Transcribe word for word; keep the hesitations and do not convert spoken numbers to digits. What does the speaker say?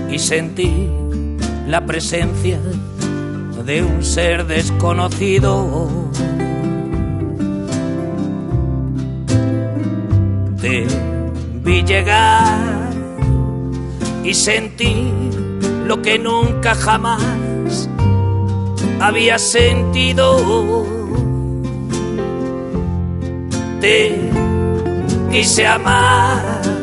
y sentí la presencia de un ser desconocido. Te vi llegar y sentí lo que nunca jamás había sentido. Te quise amar